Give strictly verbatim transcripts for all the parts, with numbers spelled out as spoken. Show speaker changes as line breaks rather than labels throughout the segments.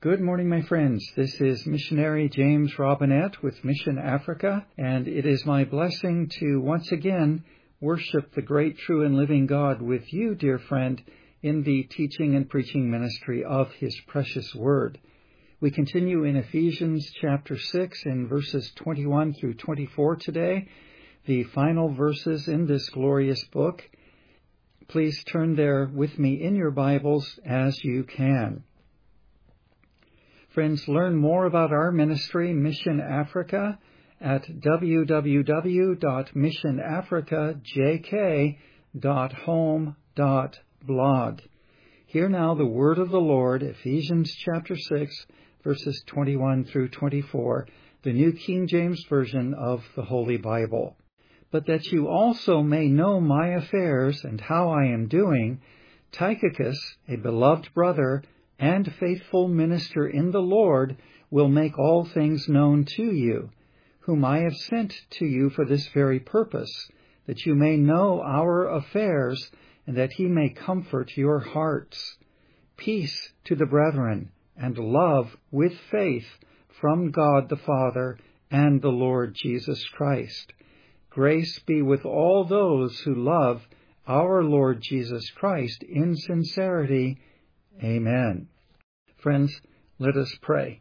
Good morning, my friends. This is missionary James Robinette with Mission Africa, and it is my blessing to once again worship the great, true, and living God with you, dear friend, in the teaching and preaching ministry of His precious Word. We continue in Ephesians chapter six in verses twenty-one through twenty-four today, the final verses in this glorious book. Please turn there with me in your Bibles as you can. Friends, learn more about our ministry, Mission Africa, at w w w dot mission africa j k dot home dot blog. Hear now the word of the Lord, Ephesians chapter six, verses twenty-one through twenty-four, the New King James Version of the Holy Bible. But that you also may know my affairs and how I am doing, Tychicus, a beloved brother, and faithful minister in the Lord, will make all things known to you, whom I have sent to you for this very purpose, that you may know our affairs, and that he may comfort your hearts. Peace to the brethren, and love with faith from God the Father and the Lord Jesus Christ. Grace be with all those who love our Lord Jesus Christ in sincerity. Amen. Friends, let us pray.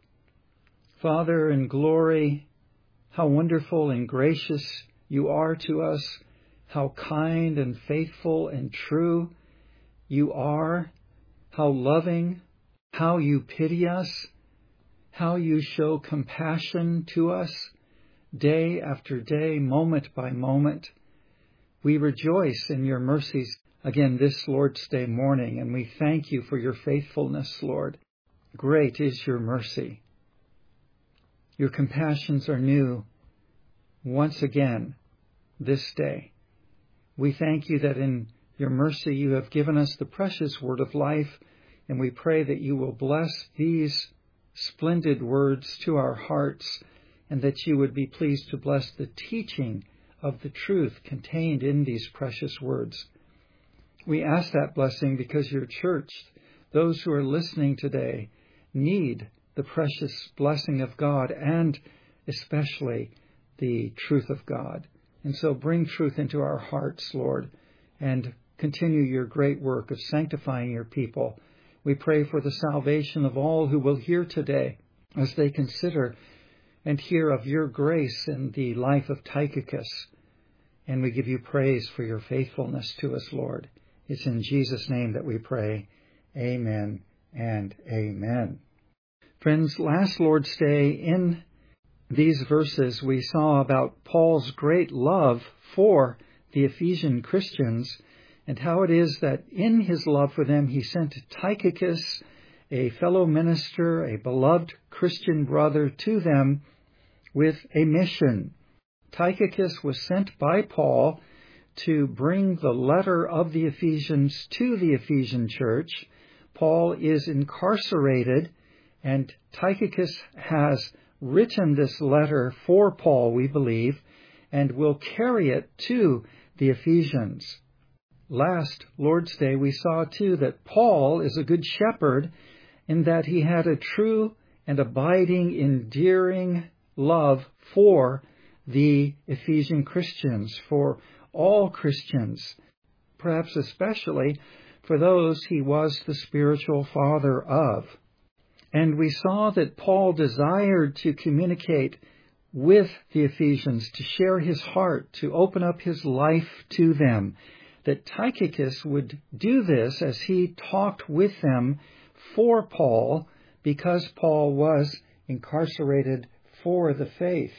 Father in glory, how wonderful and gracious you are to us, how kind and faithful and true you are, how loving, how you pity us, how you show compassion to us day after day, moment by moment. We rejoice in your mercies again this Lord's Day morning, and we thank you for your faithfulness, Lord. Great is your mercy. Your compassions are new once again this day. We thank you that in your mercy you have given us the precious word of life, and we pray that you will bless these splendid words to our hearts, and that you would be pleased to bless the teaching of the truth contained in these precious words. We ask that blessing because your church, those who are listening today, need the precious blessing of God and especially the truth of God. And so bring truth into our hearts, Lord, and continue your great work of sanctifying your people. We pray for the salvation of all who will hear today as they consider and hear of your grace in the life of Tychicus. And we give you praise for your faithfulness to us, Lord. It's in Jesus' name that we pray. Amen and amen. Friends, last Lord's Day in these verses we saw about Paul's great love for the Ephesian Christians and how it is that in his love for them he sent Tychicus, a fellow minister, a beloved Christian brother, to them with a mission. Tychicus was sent by Paul to bring the letter of the Ephesians to the Ephesian church. Paul is incarcerated, and Tychicus has written this letter for Paul, we believe, and will carry it to the Ephesians. Last Lord's Day, we saw, too, that Paul is a good shepherd in that he had a true and abiding, endearing love for the Ephesian Christians, for all Christians, perhaps especially for those he was the spiritual father of. And we saw that Paul desired to communicate with the Ephesians, to share his heart, to open up his life to them, that Tychicus would do this as he talked with them for Paul, because Paul was incarcerated for the faith.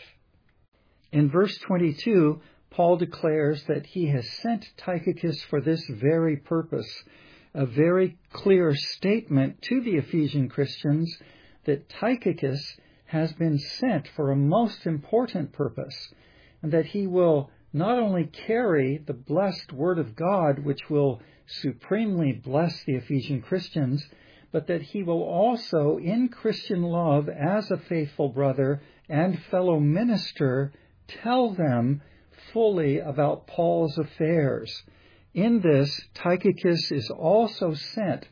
In verse twenty-two, Paul declares that he has sent Tychicus for this very purpose, a very clear statement to the Ephesian Christians that Tychicus has been sent for a most important purpose, and that he will not only carry the blessed Word of God, which will supremely bless the Ephesian Christians, but that he will also, in Christian love, as a faithful brother and fellow minister, tell them fully about Paul's affairs. In this, Tychicus is also sent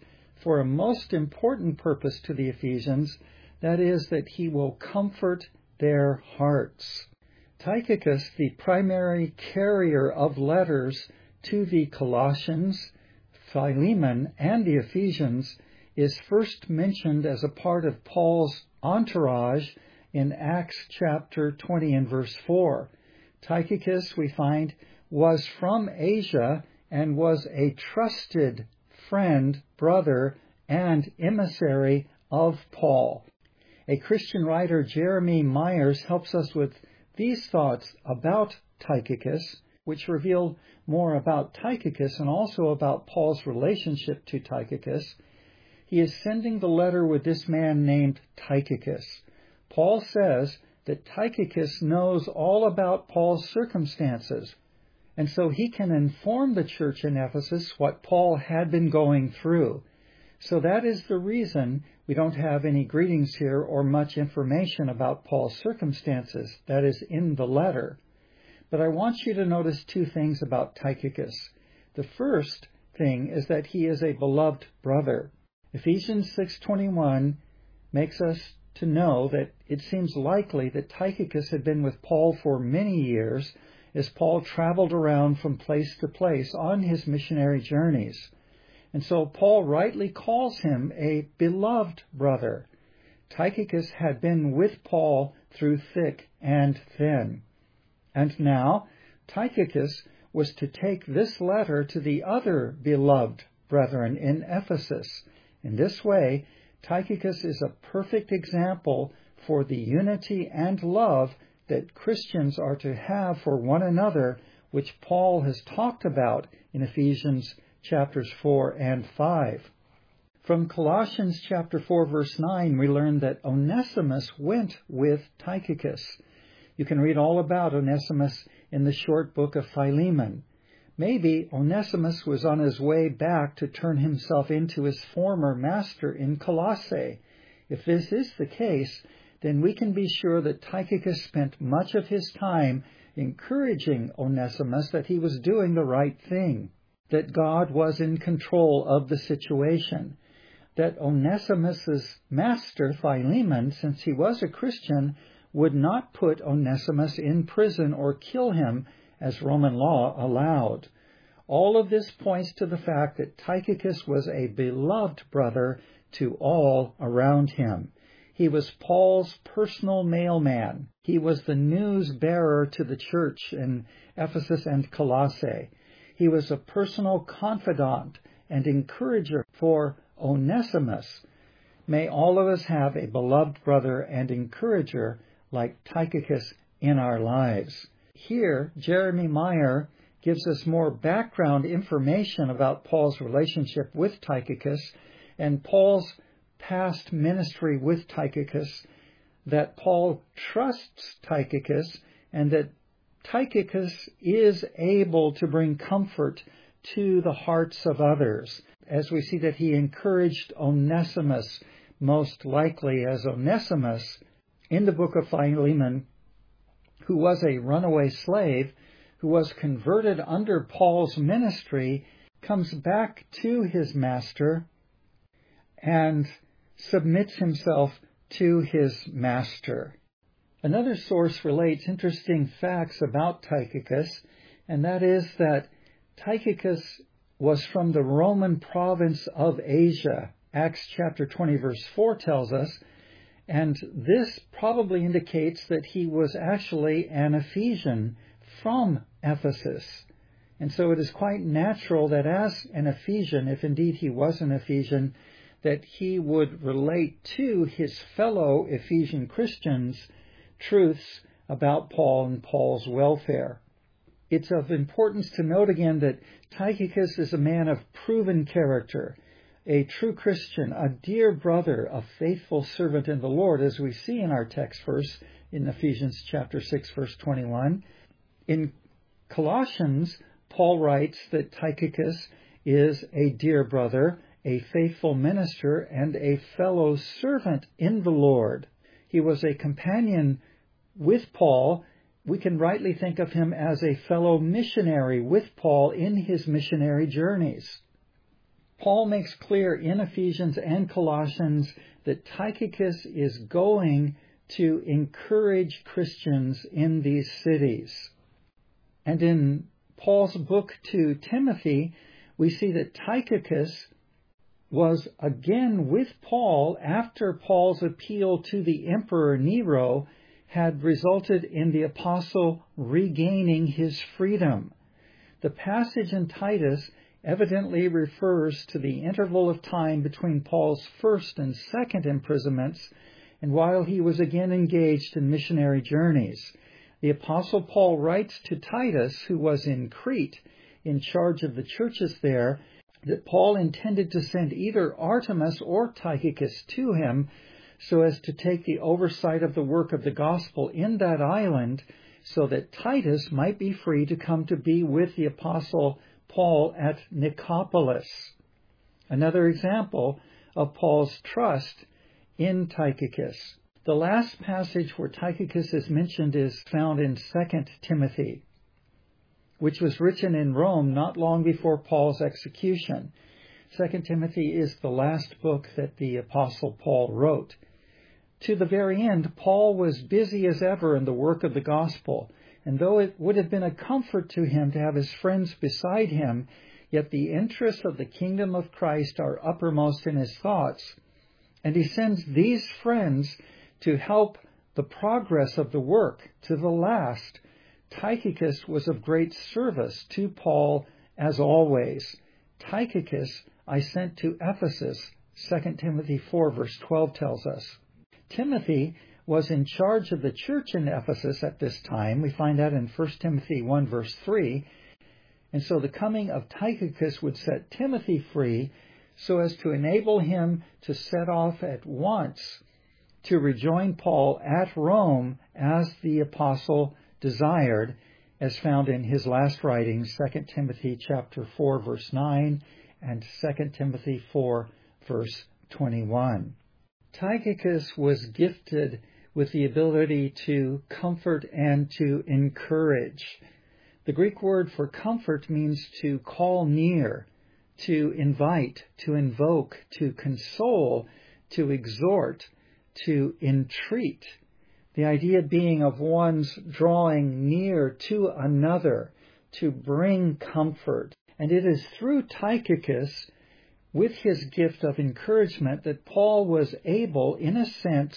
for a most important purpose to the Ephesians, that is, that he will comfort their hearts. Tychicus, the primary carrier of letters to the Colossians, Philemon, and the Ephesians, is first mentioned as a part of Paul's entourage in Acts chapter twenty and verse four. Tychicus, we find, was from Asia and was a trusted friend, brother, and emissary of Paul. A Christian writer, Jeremy Myers, helps us with these thoughts about Tychicus, which reveal more about Tychicus and also about Paul's relationship to Tychicus. He is sending the letter with this man named Tychicus. Paul says that Tychicus knows all about Paul's circumstances, and so he can inform the church in Ephesus what Paul had been going through. So that is the reason we don't have any greetings here or much information about Paul's circumstances. That is in the letter. But I want you to notice two things about Tychicus. The first thing is that he is a beloved brother. Ephesians six twenty-one makes us to know that it seems likely that Tychicus had been with Paul for many years as Paul traveled around from place to place on his missionary journeys. And so Paul rightly calls him a beloved brother. Tychicus had been with Paul through thick and thin. And now Tychicus was to take this letter to the other beloved brethren in Ephesus. In this way, Tychicus is a perfect example for the unity and love that Christians are to have for one another, which Paul has talked about in Ephesians chapters four and five. From Colossians chapter four, verse nine, we learn that Onesimus went with Tychicus. You can read all about Onesimus in the short book of Philemon. Maybe Onesimus was on his way back to turn himself into his former master in Colossae. If this is the case, then we can be sure that Tychicus spent much of his time encouraging Onesimus that he was doing the right thing, that God was in control of the situation, that Onesimus's master, Philemon, since he was a Christian, would not put Onesimus in prison or kill him as Roman law allowed. All of this points to the fact that Tychicus was a beloved brother to all around him. He was Paul's personal mailman. He was the news bearer to the church in Ephesus and Colossae. He was a personal confidant and encourager for Onesimus. May all of us have a beloved brother and encourager like Tychicus in our lives. Here, Jeremy Meyer gives us more background information about Paul's relationship with Tychicus and Paul's past ministry with Tychicus, that Paul trusts Tychicus, and that Tychicus is able to bring comfort to the hearts of others, as we see that he encouraged Onesimus, most likely as Onesimus, in the book of Philemon, who was a runaway slave, who was converted under Paul's ministry, comes back to his master and submits himself to his master. Another source relates interesting facts about Tychicus, and that is that Tychicus was from the Roman province of Asia. Acts chapter twenty verse four tells us, and this probably indicates that he was actually an Ephesian from Ephesus. And so it is quite natural that as an Ephesian, if indeed he was an Ephesian, that he would relate to his fellow Ephesian Christians truths about Paul and Paul's welfare. It's of importance to note again that Tychicus is a man of proven character, a true Christian, a dear brother, a faithful servant in the Lord, as we see in our text verse in Ephesians chapter six, verse twenty-one. In Colossians, Paul writes that Tychicus is a dear brother, a faithful minister, and a fellow servant in the Lord. He was a companion with Paul. We can rightly think of him as a fellow missionary with Paul in his missionary journeys. Paul makes clear in Ephesians and Colossians that Tychicus is going to encourage Christians in these cities. And in Paul's book to Timothy, we see that Tychicus was again with Paul after Paul's appeal to the Emperor Nero had resulted in the apostle regaining his freedom. The passage in Titus evidently refers to the interval of time between Paul's first and second imprisonments and while he was again engaged in missionary journeys. The apostle Paul writes to Titus, who was in Crete, in charge of the churches there, that Paul intended to send either Artemas or Tychicus to him so as to take the oversight of the work of the gospel in that island, so that Titus might be free to come to be with the apostle Paul at Nicopolis. Another example of Paul's trust in Tychicus. The last passage where Tychicus is mentioned is found in Second Timothy, which was written in Rome not long before Paul's execution. Second Timothy is the last book that the apostle Paul wrote. To the very end, Paul was busy as ever in the work of the gospel, and though it would have been a comfort to him to have his friends beside him, yet the interests of the kingdom of Christ are uppermost in his thoughts, and he sends these friends to help the progress of the work to the last. Tychicus was of great service to Paul as always. Tychicus I sent to Ephesus, Second Timothy four verse twelve tells us. Timothy was in charge of the church in Ephesus at this time. We find that in First Timothy one verse three. And so the coming of Tychicus would set Timothy free so as to enable him to set off at once to rejoin Paul at Rome as the apostle desired, as found in his last writings, Second Timothy chapter four verse nine and Second Timothy four verse twenty-one. Tychicus was gifted with the ability to comfort and to encourage. The Greek word for comfort means to call near, to invite, to invoke, to console, to exhort, to entreat. The idea being of one's drawing near to another to bring comfort. And it is through Tychicus, with his gift of encouragement, that Paul was able, in a sense,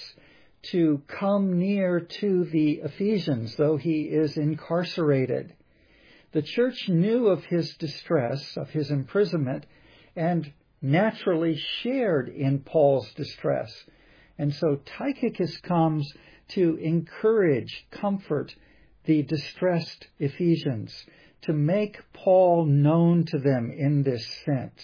to come near to the Ephesians, though he is incarcerated. The church knew of his distress, of his imprisonment, and naturally shared in Paul's distress. And so Tychicus comes to encourage, comfort the distressed Ephesians, to make Paul known to them in this sense.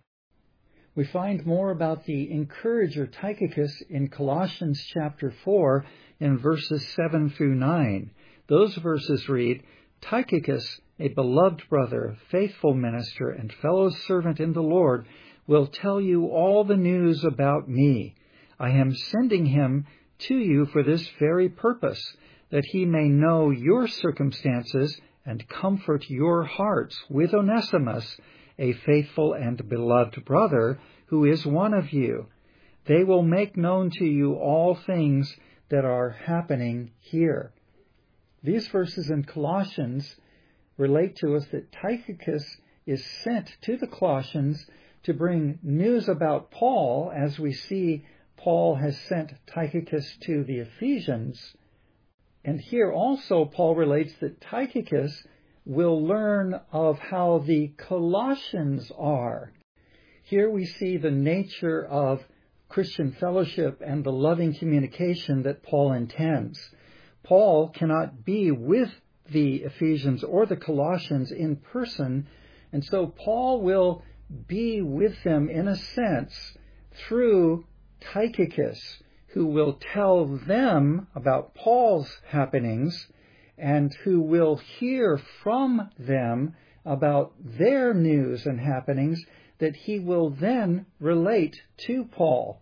We find more about the encourager Tychicus in Colossians chapter four in verses seven through nine. Those verses read, Tychicus, a beloved brother, faithful minister, and fellow servant in the Lord, will tell you all the news about me. I am sending him to you for this very purpose, that he may know your circumstances and comfort your hearts with Onesimus, a faithful and beloved brother, who is one of you. They will make known to you all things that are happening here. These verses in Colossians relate to us that Tychicus is sent to the Colossians to bring news about Paul, as we see Paul has sent Tychicus to the Ephesians. And here also Paul relates that Tychicus will learn of how the Colossians are. Here we see the nature of Christian fellowship and the loving communication that Paul intends. Paul cannot be with the Ephesians or the Colossians in person, and so Paul will be with them in a sense through Tychicus, who will tell them about Paul's happenings and who will hear from them about their news and happenings that he will then relate to Paul.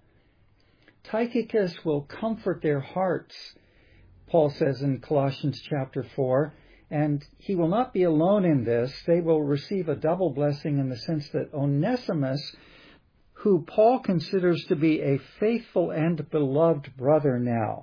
Tychicus will comfort their hearts, Paul says in Colossians chapter four, And he will not be alone in this. They will receive a double blessing in the sense that Onesimus, who Paul considers to be a faithful and beloved brother now,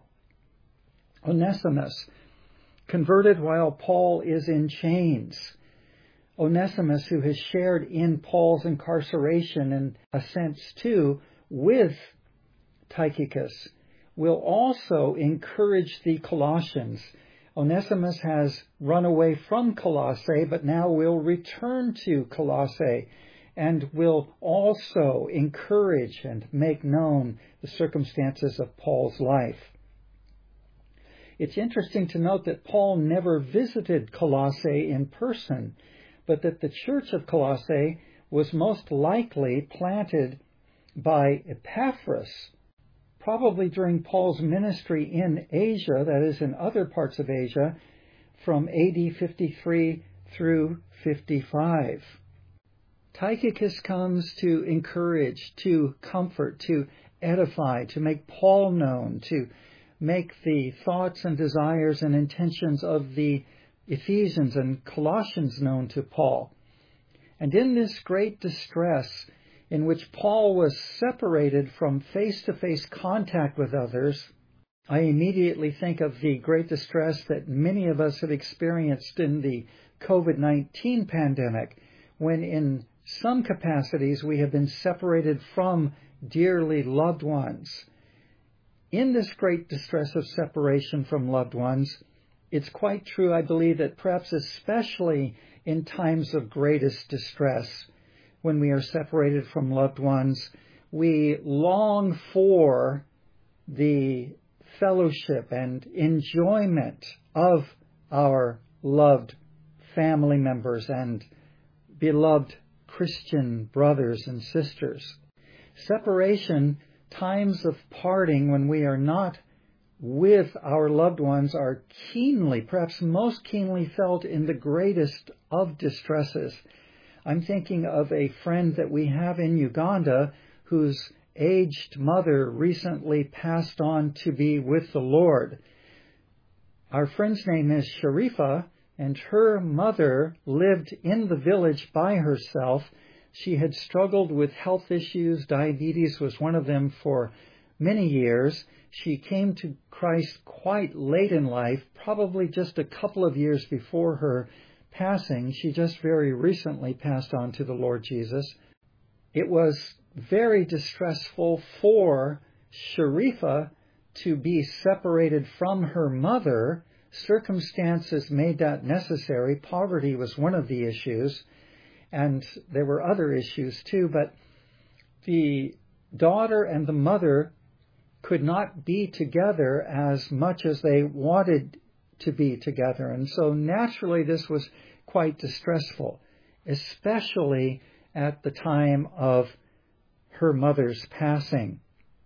Onesimus, converted while Paul is in chains. Onesimus, who has shared in Paul's incarceration in a sense too with Tychicus, will also encourage the Colossians. Onesimus has run away from Colossae, but now will return to Colossae and will also encourage and make known the circumstances of Paul's life. It's interesting to note that Paul never visited Colossae in person, but that the church of Colossae was most likely planted by Epaphras, probably during Paul's ministry in Asia, that is in other parts of Asia, from A D fifty-three through fifty-five. Tychicus comes to encourage, to comfort, to edify, to make Paul known, to make the thoughts and desires and intentions of the Ephesians and Colossians known to Paul. And in this great distress, in which Paul was separated from face-to-face contact with others, I immediately think of the great distress that many of us have experienced in the covid nineteen pandemic, when in some capacities we have been separated from dearly loved ones. In this great distress of separation from loved ones, it's quite true, I believe, that perhaps especially in times of greatest distress, when we are separated from loved ones, we long for the fellowship and enjoyment of our loved family members and beloved Christian brothers and sisters. Separation, times of parting when we are not with our loved ones, are keenly, perhaps most keenly felt in the greatest of distresses. I'm thinking of a friend that we have in Uganda whose aged mother recently passed on to be with the Lord. Our friend's name is Sharifa, and her mother lived in the village by herself. She had struggled with health issues. Diabetes was one of them for many years. She came to Christ quite late in life, probably just a couple of years before her passing. She just very recently passed on to the Lord Jesus. It was very distressful for Sharifa to be separated from her mother. Circumstances made that necessary. Poverty was one of the issues, and there were other issues too, but the daughter and the mother could not be together as much as they wanted to be together. And so naturally this was quite distressful, especially at the time of her mother's passing.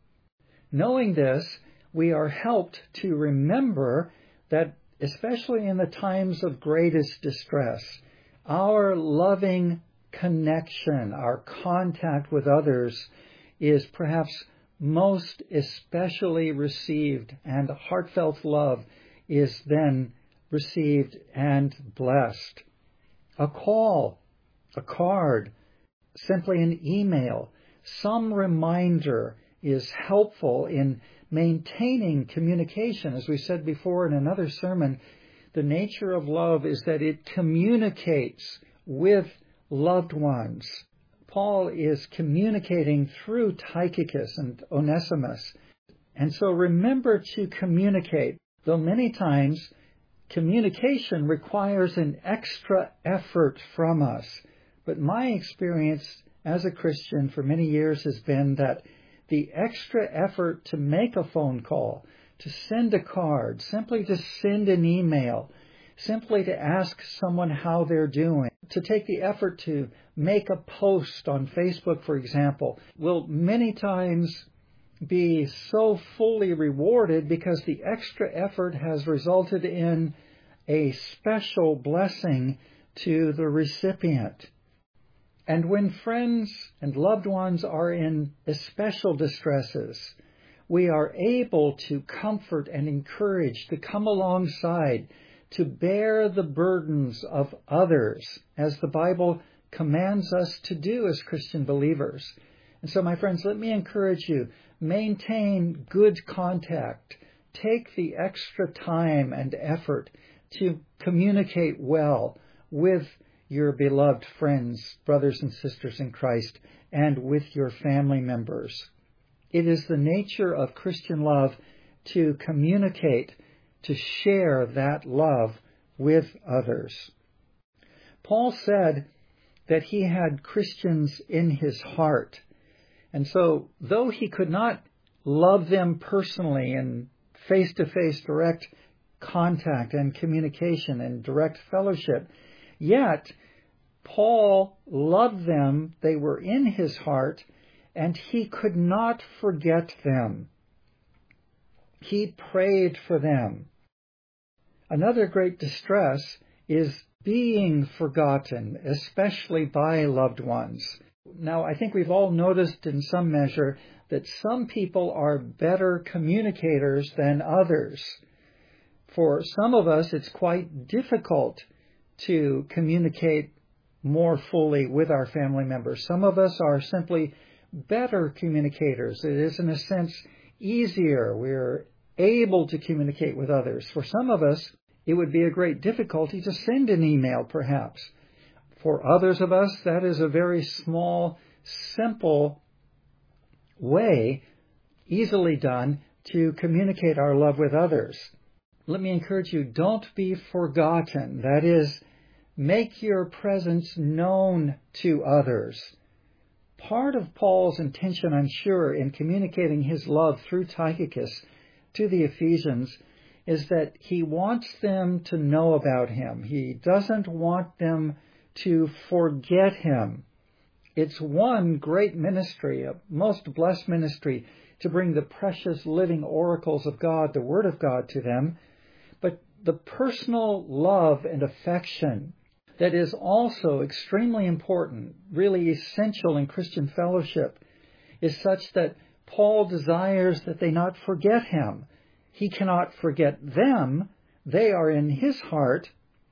Knowing this, we are helped to remember that especially in the times of greatest distress, our loving connection, our contact with others is perhaps most especially received, and heartfelt love is then received and blessed. A call, a card, simply an email, some reminder is helpful in maintaining communication. As we said before in another sermon, the nature of love is that it communicates with loved ones. Paul is communicating through Tychicus and Onesimus. And so remember to communicate, though many times communication requires an extra effort from us. But my experience as a Christian for many years has been that the extra effort to make a phone call, to send a card, simply to send an email, simply to ask someone how they're doing, to take the effort to make a post on Facebook, for example, will many times be so fully rewarded because the extra effort has resulted in a special blessing to the recipient. And when friends and loved ones are in especial distresses, we are able to comfort and encourage, to come alongside, to bear the burdens of others, as the Bible commands us to do as Christian believers. And so, my friends, let me encourage you, maintain good contact. Take the extra time and effort to communicate well with your beloved friends, brothers and sisters in Christ, and with your family members. It is the nature of Christian love to communicate, to share that love with others. Paul said that he had Christians in his heart. And so, though he could not love them personally in face-to-face direct contact and communication and direct fellowship, yet Paul loved them, they were in his heart, and he could not forget them. He prayed for them. Another great distress is being forgotten, especially by loved ones. Now, I think we've all noticed in some measure that some people are better communicators than others. For some of us, it's quite difficult to communicate more fully with our family members. Some of us are simply better communicators. It is, in a sense, easier. We're able to communicate with others. For some of us, it would be a great difficulty to send an email, perhaps. For others of us, that is a very small, simple way, easily done, to communicate our love with others. Let me encourage you, don't be forgotten. That is, make your presence known to others. Part of Paul's intention, I'm sure, in communicating his love through Tychicus to the Ephesians is that he wants them to know about him. He doesn't want them to forget him. It's one great ministry, a most blessed ministry, to bring the precious living oracles of God, the Word of God, to them. But the personal love and affection that is also extremely important, really essential in Christian fellowship, is such that Paul desires that they not forget him. He cannot forget them. They are in his heart,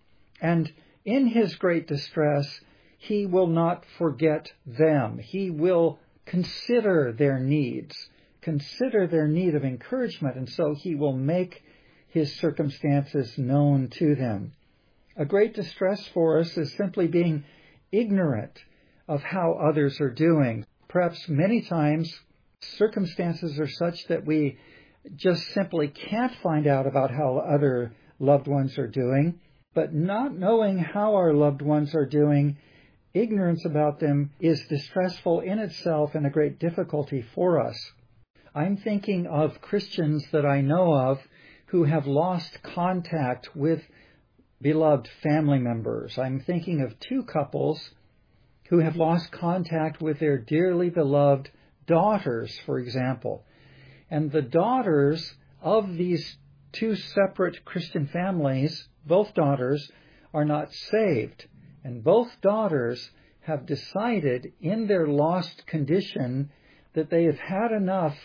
and in his great distress, he will not forget them. He will consider their needs, consider their need of encouragement, and so he will make his circumstances known to them. A great distress for us is simply being ignorant of how others are doing. Perhaps many times circumstances are such that we just simply can't find out about how other loved ones are doing, but not knowing how our loved ones are doing, ignorance about them is distressful in itself and a great difficulty for us. I'm thinking of Christians that I know of who have lost contact with beloved family members. I'm thinking of two couples who have lost contact with their dearly beloved daughters, for example. And the daughters of these two separate Christian families, both daughters, are not saved. And both daughters have decided in their lost condition that they have had enough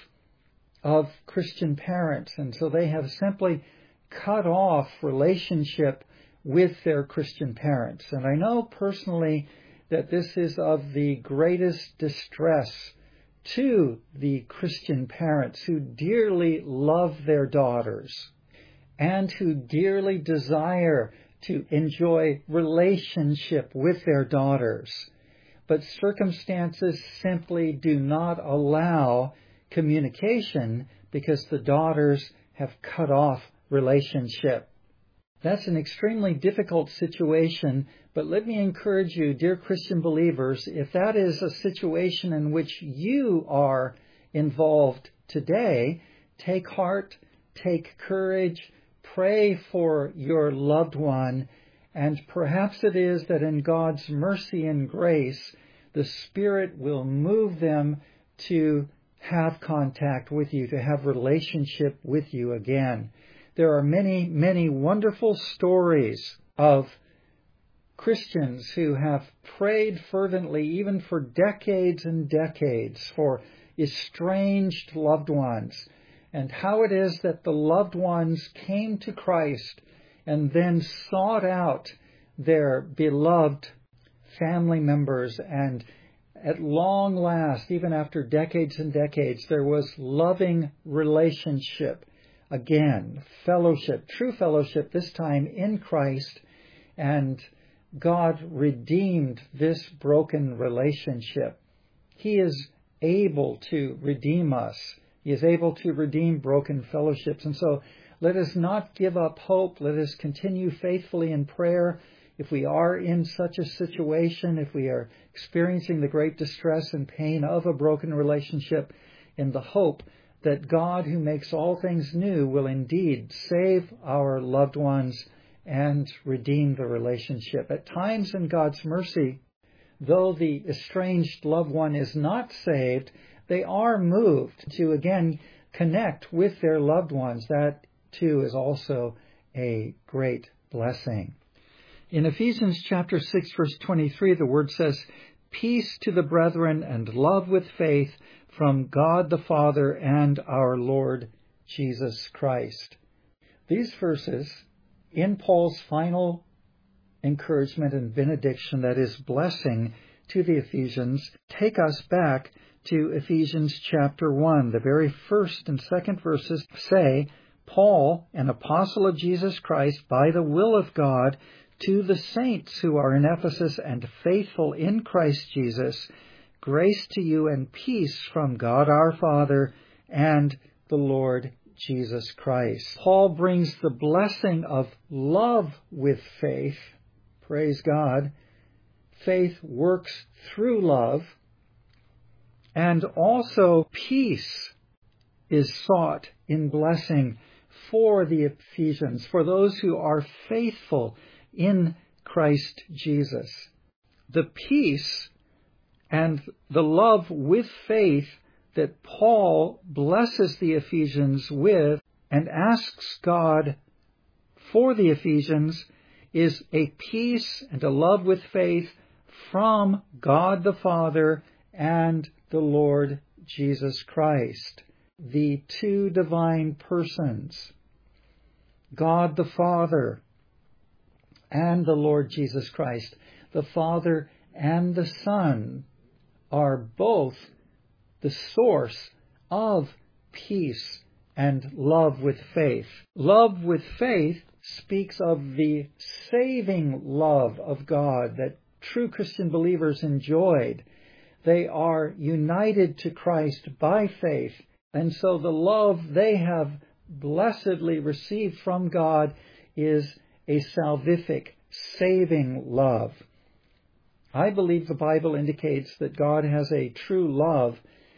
of Christian parents. And so they have simply cut off relationship with their Christian parents. And I know personally that this is of the greatest distress to the Christian parents who dearly love their daughters and who dearly desire to enjoy relationship with their daughters. But circumstances simply do not allow communication because the daughters have cut off relationship. That's an extremely difficult situation, but let me encourage you, dear Christian believers, if that is a situation in which you are involved today, take heart, take courage, pray for your loved one, and perhaps it is that in God's mercy and grace, the Spirit will move them to have contact with you, to have relationship with you again. There are many, many wonderful stories of Christians who have prayed fervently, even for decades and decades, for estranged loved ones, and how it is that the loved ones came to Christ and then sought out their beloved family members, and at long last, even after decades and decades, there was loving relationship again, fellowship, true fellowship, this time in Christ, and God redeemed this broken relationship. He is able to redeem us. He is able to redeem broken fellowships. And so let us not give up hope. Let us continue faithfully in prayer. If we are in such a situation, if we are experiencing the great distress and pain of a broken relationship, in the hope that God, who makes all things new, will indeed save our loved ones and redeem the relationship. At times in God's mercy, though the estranged loved one is not saved, they are moved to again connect with their loved ones. That too is also a great blessing. In Ephesians chapter six, verse twenty-three, the word says, "Peace to the brethren and love with faith from God the Father and our Lord Jesus Christ." These verses, in Paul's final encouragement and benediction, that is, blessing to the Ephesians, take us back to Ephesians chapter one. The very first and second verses say, "Paul, an apostle of Jesus Christ, by the will of God, to the saints who are in Ephesus and faithful in Christ Jesus, grace to you and peace from God our Father and the Lord Jesus Christ." Paul brings the blessing of love with faith. Praise God. Faith works through love. And also peace is sought in blessing for the Ephesians, for those who are faithful in Christ Jesus. The peace and the love with faith that Paul blesses the Ephesians with and asks God for the Ephesians is a peace and a love with faith from God the Father and the Lord Jesus Christ, the two divine persons, God the Father and the Lord Jesus Christ. The Father and the Son are both the source of peace and love with faith. Love with faith speaks of the saving love of God that true Christian believers enjoyed. They are united to Christ by faith, and so the love they have blessedly received from God is a salvific, saving love. I believe the Bible indicates that God has a true love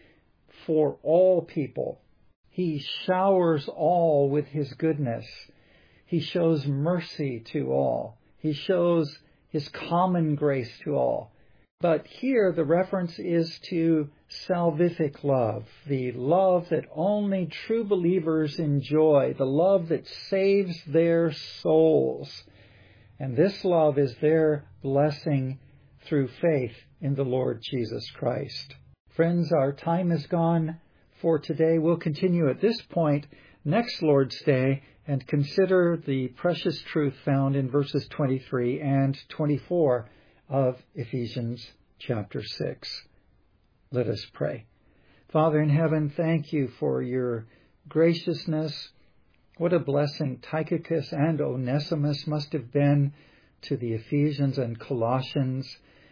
for all people. He showers all with His goodness. He shows mercy to all. He shows His common grace to all. But here the reference is to salvific love, the love that only true believers enjoy, the love that saves their souls. And this love is their blessing through faith in the Lord Jesus Christ. Friends, our time is gone for today. We'll continue at this point next Lord's Day and consider the precious truth found in verses twenty-three and twenty-four of Ephesians chapter six. Let us pray. Father in heaven, thank you for your graciousness. What a blessing Tychicus and Onesimus must have been to the Ephesians and Colossians,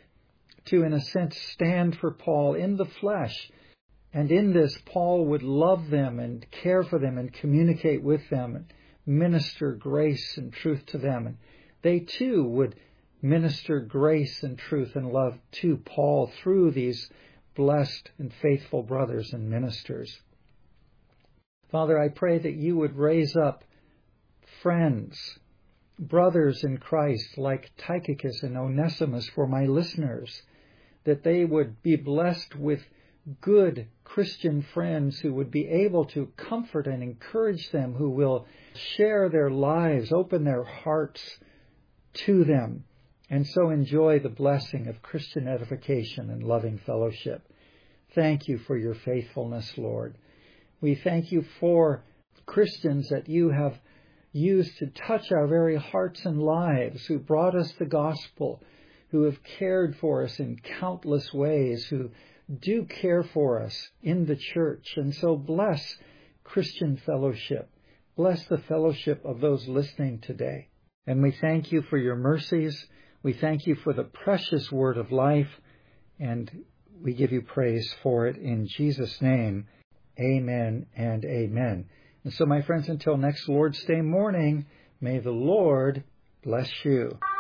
to, in a sense, stand for Paul in the flesh. And in this, Paul would love them and care for them and communicate with them and minister grace and truth to them. And they, too, would minister grace and truth and love to Paul through these blessed and faithful brothers and ministers. Father, I pray that you would raise up friends, brothers in Christ like Tychicus and Onesimus for my listeners, that they would be blessed with good Christian friends who would be able to comfort and encourage them, who will share their lives, open their hearts to them, and so enjoy the blessing of Christian edification and loving fellowship. Thank you for your faithfulness, Lord. We thank you for Christians that you have used to touch our very hearts and lives, who brought us the gospel, who have cared for us in countless ways, who do care for us in the church. And so bless Christian Fellowship. Bless the fellowship of those listening today. And we thank you for your mercies. We thank you for the precious word of life. And we give you praise for it in Jesus' name. Amen and amen. And so, my friends, until next Lord's Day morning, may the Lord bless you.